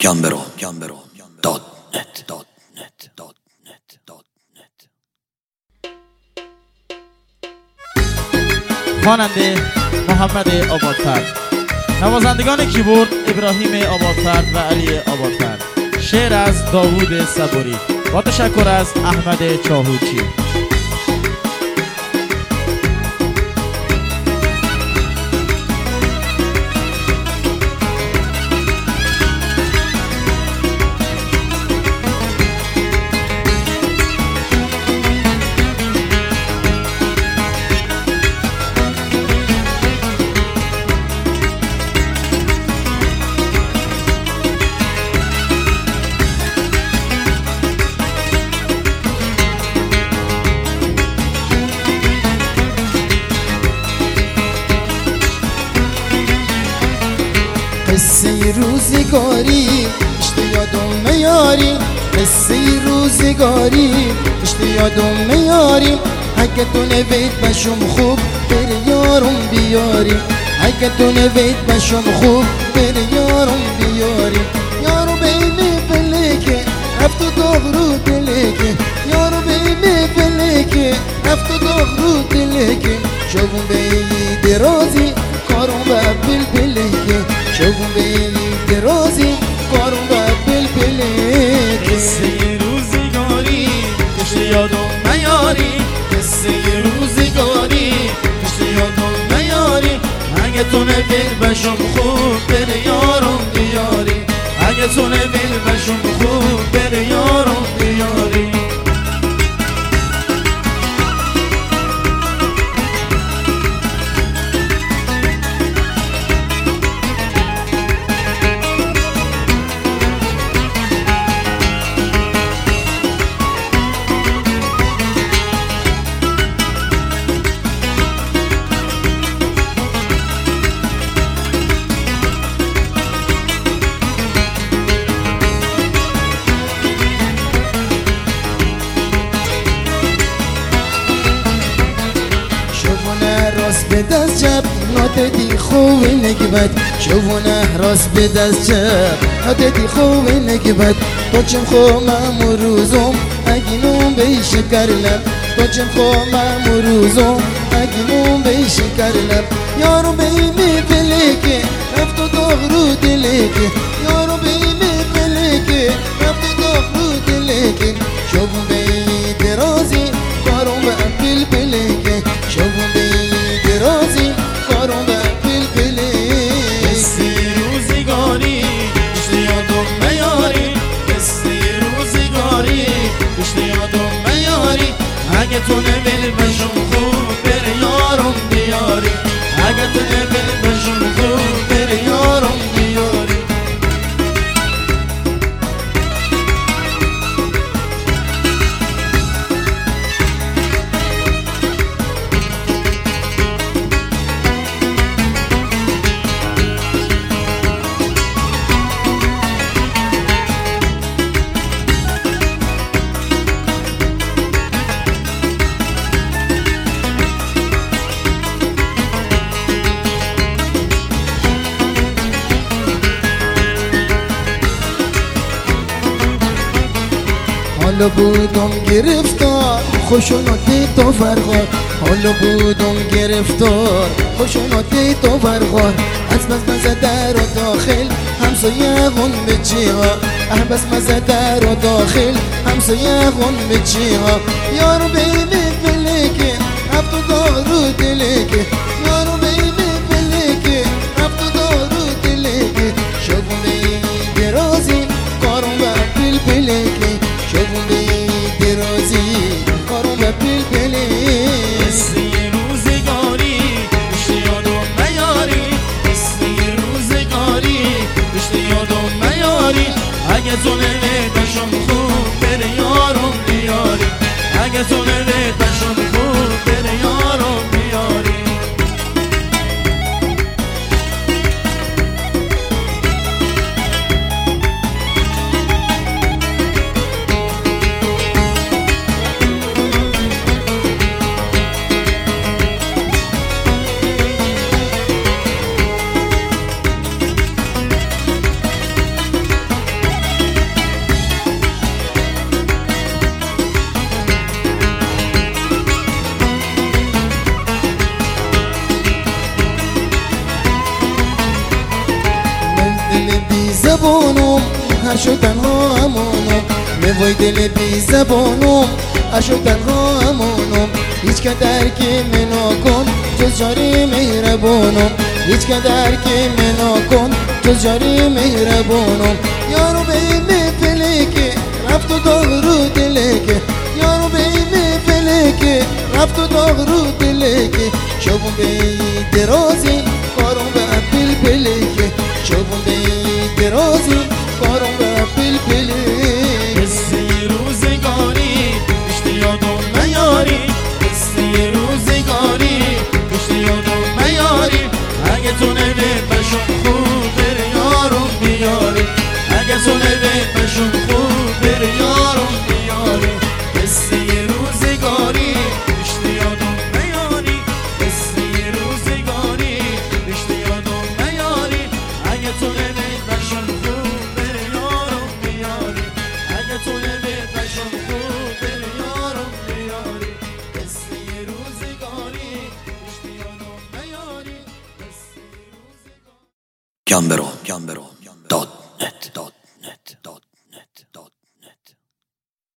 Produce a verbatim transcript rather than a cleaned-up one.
گمبرو گمبرو دات نت دات نت دات نت دات نت. خواننده محمد آبادفرد، نوازندگان کیبورد ابراهیم آبادفرد و علی آبادفرد، شعر از داوود صبوری با تشکر از احمد چاهوچی. قصه روزگاری اشته یادم میاری، قصه روزگاری اشته یادم میاری. اگه تو نوید بشم خوب بر یارم بیاری، اگه تو نوید بشم خوب بر یارم بیاری. یارو بیمی فلکه رفت و داغ رو دلکه، یارو بیمی فلکه رفت و داغ رو دلکه. شبون بی درازی کارم با بل بلکه، شبون بی درازی کارم با بل بلکه. قصه روزگاری کشت یادم میاری، قصه روزگاری کشت یادم میاری. اگه تو نوید بشم خوب بر یارم بیاری، اگه تو نوید بشم خوب بر یارم بیاری. راست به دست جب ناددی خوب نگبد، شوونه راست به دست جب ناددی خوب نگبد. تو چم خو مامروزم اگینم بیش کرلم، تو چم خو مامروزم اگینم بیش کرلم. یارو بیمی فلکه رفت و داغ رو دلکه، یارو بیمی فلکه رفت و داغ رو دلکه. شبون بی درازی کارم با بل بلکه، شبون بی درازی کارم با بل بلکه. قصه روزگاری کشت یادم میاری، قصه روزگاری کشت یادم میاری. اگه تو نوید بشم خوب بر یارم بیاری، اگه تو نوید بشم خوب بر یارم بیاری. حالا بودم گرفتار خوشوناتی تو فرغار، حالا بودم گرفتار خوشوناتی تو فرغار. از بس مزه در و داخل همسایه غن به چیها، اه بس مزه در و داخل همسایه غن به چیها. یارو بیمی فلکه رفت و داغ رو دلکه، یارو بیمی فلکه رفت و داغ رو دلکه. شبونه درازی کارم با بل بلکه، شبون بی درازی کارم با بل بلکه. قصه روزگاری کشت یادم میاری، قصه روزگاری کشت یادم میاری. اگه تو نوید بشم خوب بر یارم بیاری، اگه تو نوید بشم خوب بر یارم بیاری. اشو تنها همونم میوای دل بی زبانم اشو تنها همونم هیچ قدر که منو کن جز جاری مهربانم هیچ قدر که منو کن جز جاری مهربانم یارو بیم فلکه رفت و داغ رو دلکه یارو بیم فلکه رفت و داغ رو دلکه شبون به درازی کارم به پل پلکه شبون به درازی کارم به پل پلکه قصه روزگاری اشتی یادم میاری قصه روزگاری اشتی یادم میاری اگه تو نمیپشم خوب بر یارم بیاری اگه تو نمیپشم خوب بر یارم بیاری قصه روزگاری اشتی یادم میاری قصه روزگاری اشتی یادم میاری اگه تو نمیپشم خوب بر یارم بیاری اگه تو نمیپشم خوب بر یارم بیاری قصه روزگاری اشتی یادم میاری قصه روزگاری جان برو جان برو